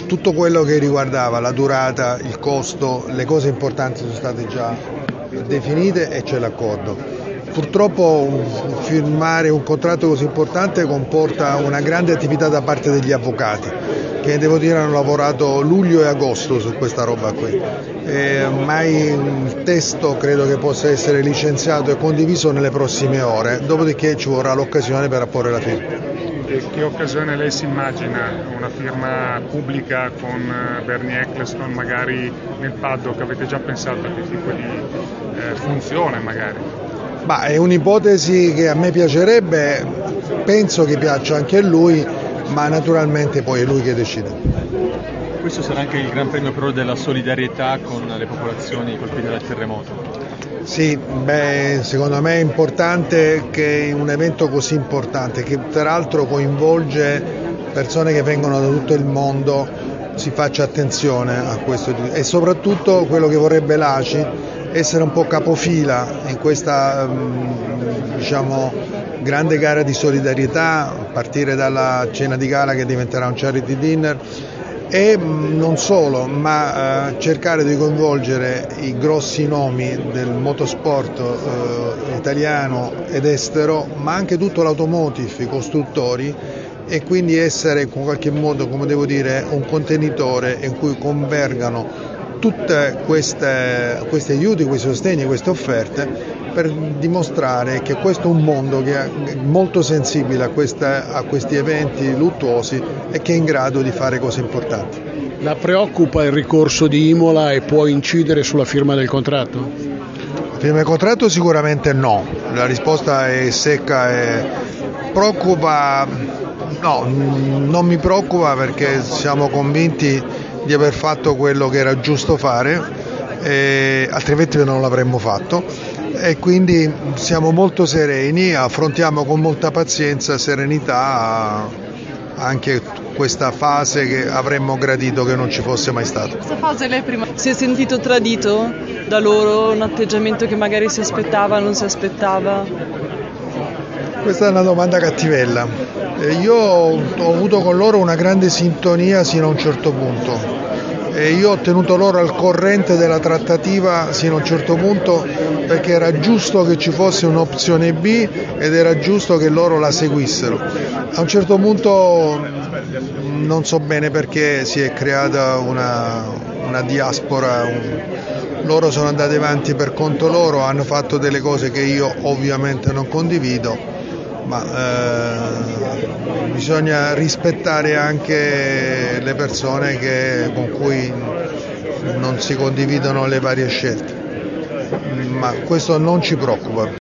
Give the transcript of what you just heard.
tutto quello che riguardava la durata, il costo, le cose importanti sono state già definite e c'è l'accordo. Purtroppo firmare un contratto così importante comporta una grande attività da parte degli avvocati, che devo dire hanno lavorato luglio e agosto su questa roba qui. Ormai il testo credo che possa essere licenziato e condiviso nelle prossime ore, dopodiché ci vorrà l'occasione per apporre la firma. E che occasione lei si immagina? Una firma pubblica con Bernie Ecclestone magari nel paddock? Avete già pensato a che tipo di funzione magari? È un'ipotesi che a me piacerebbe, penso che piaccia anche a lui, ma naturalmente poi è lui che decide. Questo sarà anche il Gran Premio però della solidarietà con le popolazioni colpite dal terremoto. Sì, secondo me è importante che un evento così importante, che peraltro coinvolge persone che vengono da tutto il mondo, si faccia attenzione a questo e soprattutto quello che vorrebbe l'ACI, essere un po' capofila in questa grande gara di solidarietà, a partire dalla cena di gala che diventerà un charity dinner. E non solo, ma cercare di coinvolgere i grossi nomi del motorsport italiano ed estero, ma anche tutto l'automotive, i costruttori, e quindi essere in qualche modo, come devo dire, un contenitore in cui convergano tutte questi aiuti, questi sostegni, queste offerte, per dimostrare che questo è un mondo che è molto sensibile a questi eventi luttuosi e che è in grado di fare cose importanti. La preoccupa il ricorso di Imola e può incidere sulla firma del contratto? La firma del contratto sicuramente no, la risposta è secca e preoccupa. No, non mi preoccupa perché siamo convinti di aver fatto quello che era giusto fare, altrimenti non l'avremmo fatto, e quindi siamo molto sereni, affrontiamo con molta pazienza e serenità anche questa fase che avremmo gradito che non ci fosse mai stata. Questa fase lei prima si è sentito tradito da loro, un atteggiamento che magari si aspettava, non si aspettava? Questa è una domanda cattivella. Io ho avuto con loro una grande sintonia sino a un certo punto e io ho tenuto loro al corrente della trattativa sino a un certo punto, perché era giusto che ci fosse un'opzione B ed era giusto che loro la seguissero. A un certo punto non so bene perché si è creata una diaspora, loro sono andati avanti per conto loro, hanno fatto delle cose che io ovviamente non condivido, ma bisogna rispettare anche le persone con cui non si condividono le varie scelte, ma questo non ci preoccupa.